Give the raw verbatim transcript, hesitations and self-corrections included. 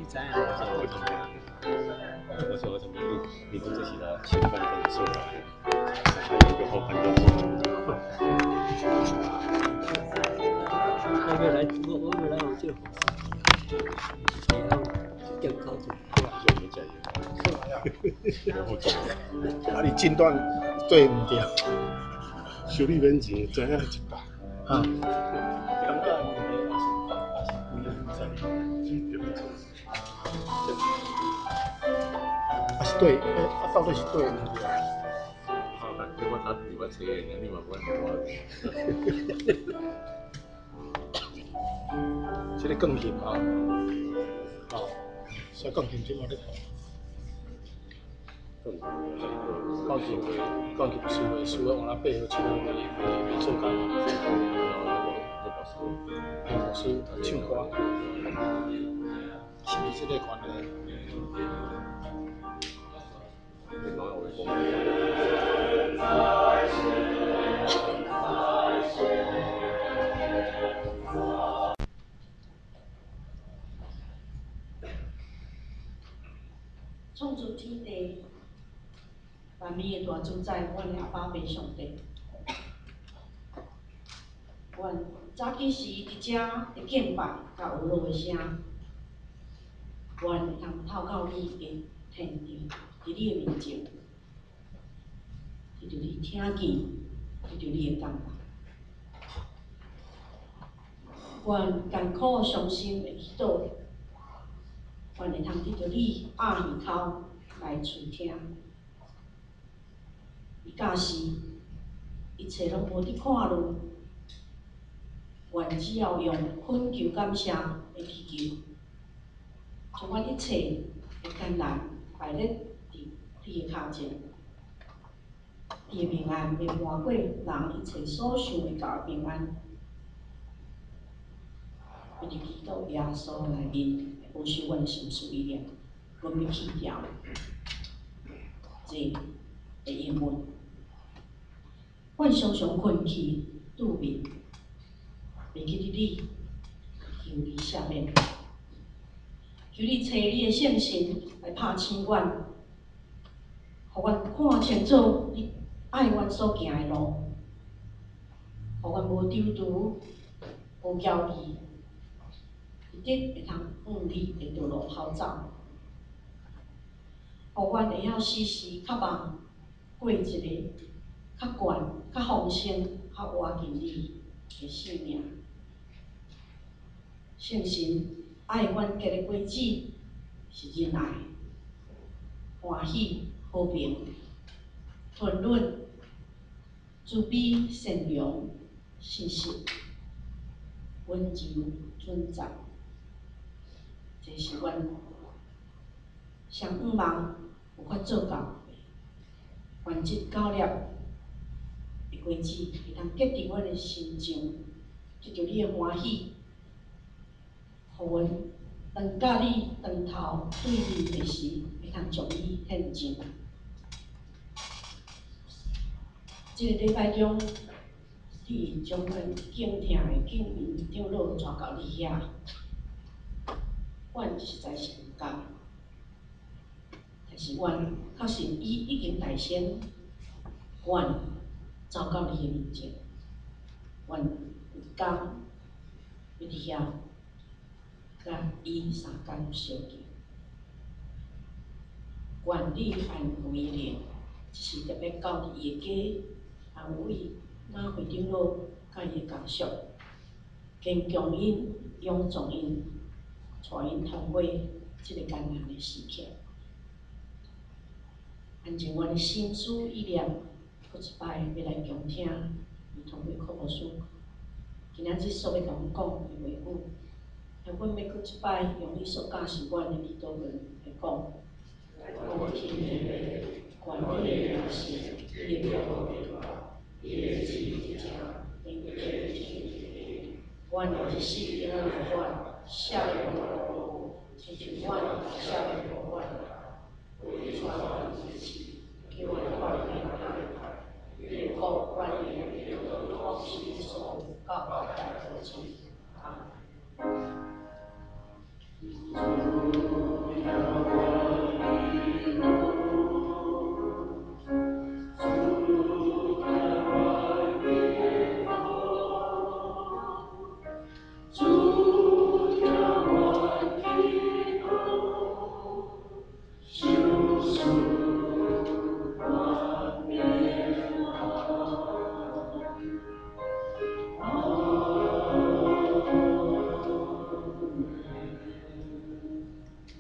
你知影？我怎么样？我说我怎么录？你录这些的前半段的说法，还有一个后半段说法。 我未来，我我未来有这个方式，然后就更靠近。 就没加油。然后就啊，你诊断对唔对？ 修理免钱，知影一百。 啊。 感觉你的也是也是不一样在，对不对？ 啊是对，呃，啊到底是对唔对？ 好，但係我打電話車嘅，你話我唔話。 这个更甜啊，哦，所以更甜即我咧讲。高级高级思维，思维往那背后其他的没没做干嘛？黑老师唱歌，是不是这个款的？ 创造天地，万物的大主宰，阮的阿爸爸上帝。阮早起时伫遮的敬拜，甲有落的声，阮会通透到你的天地，伫你的面前，直着你听见，直着你的感觉。阮艰苦伤心的祈祷，阮会通直着你压耳口来垂听。伊假使一切拢无伫看论，阮只要用恳求感谢的祈求，将阮一切的艰难摆咧伫你的脚前，你的平安会换过人一切所想的交的平安。一直祈祷耶稣内面保守阮的心思意念，阮要去掉这的英文。阮常常困去拄面，袂记得你，求你赦免，求你找你的圣神来拍醒阮，互阮看清楚你爱阮所行的路，互阮无丢除、无骄傲，一直会通往你的道路跑走，互阮会晓时时渴望过一个较悬、较丰盛、较活近你的生命。圣神爱阮结的果子是仁爱、欢喜、和平、吞忍、慈悲、善良、信实、温柔、尊重，这是阮上仰望有法做到的。愿这教业的果子会通结伫阮的心中，藉着你的欢喜，互阮当甲你当头对面的时，会通将你献上。这个礼拜中，你将阮敬听的敬民长老带到你遐，阮实在是毋甘，但是阮确实伊已经大仙，阮走到你的面前，阮有工要伫遐，甲伊相共相见。愿你安慰灵，就是特别到伫伊的家，安慰那会长老甲伊的家属，坚强因、勇壮因，带因通过即个艰难的时刻。安静阮的心思意念，搁一摆要来强听，伊通过科目书，今仔日所要甲阮讲的话语，那阮要搁一摆用你所教示阮的祈祷文来讲。我听你，管你的良心，也不后悔吧，也自己讲，应该听你。阮一世因我法，下有我，祈求